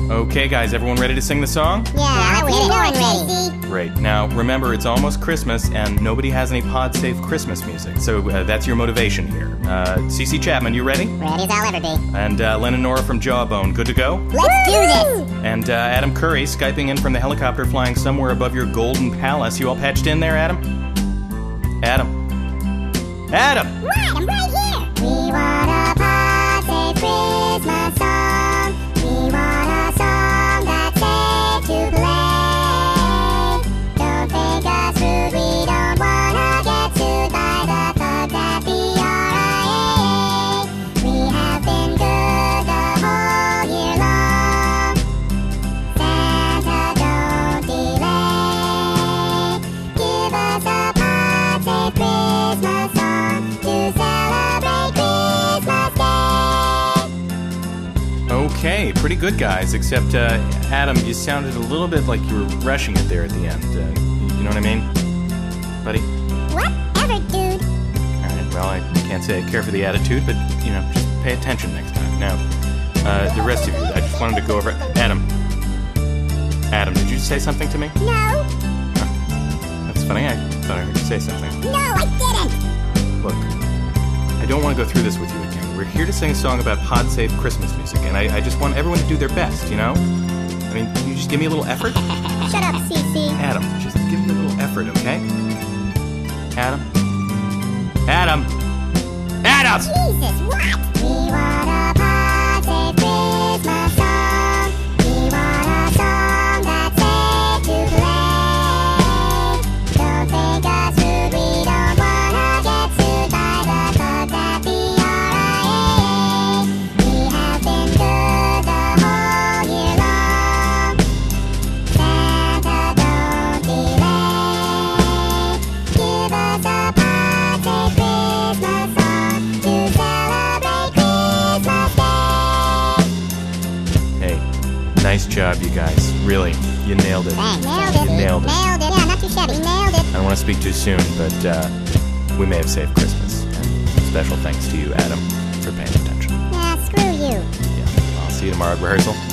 Okay, guys, everyone ready to sing the song? Yeah, we're ready. Great. Now, remember, it's almost Christmas, and nobody has any pod-safe Christmas music, so that's your motivation here. CC Chapman, you ready? Ready as I'll ever be. And Len and Nora from Jawbone, good to go? Let's do this! And Adam Curry, Skyping in from the helicopter flying somewhere above your golden palace. You all patched in there, Adam? Adam? Adam! What? I'm right here! We want a pod-safe Christmas song. We want a song that's safe to play. Don't think us rude, we don't wanna get sued by the thugs at the RIAA. We have been good the whole year long. Santa, don't delay. Give us a pod-safe Christmas song to celebrate Christmas Day. Okay, pretty good, guys, except, Adam, you sounded a little bit like you were rushing it there at the end. You know what I mean? Buddy? Whatever, dude. Alright, well, I can't say I care for the attitude, but, just pay attention next time. Now, the rest of you, I just wanted to go over... Adam, did you say something to me? No. That's funny, I thought I heard you say something. No, I didn't. Look, I don't want to go through this with you again. We're here to sing a song about pod-safe Christmas music, and I just want everyone to do their best, you know? I mean, can you just give me a little effort? Shut up, CC. Adam, just give me a little effort, okay? Adam? Adam! Jesus, what? We want a pod-safe Christmas song. We want a song that's safe to play. Don't think us rude, we don't wanna get sued by the thugs at the RIAA. We have been good the whole year long. Santa, don't delay. Give us a pod-safe Christmas song to celebrate Christmas Day. Hey, nice job, you guys. Really, you nailed it. Thanks. Nailed it. You nailed it. Nailed it. Yeah, not too shabby. Nailed it. I don't want to speak too soon, but we may have saved Christmas. And special thanks to you, Adam, for paying attention. Yeah, screw you. Yeah, I'll see you tomorrow at rehearsal.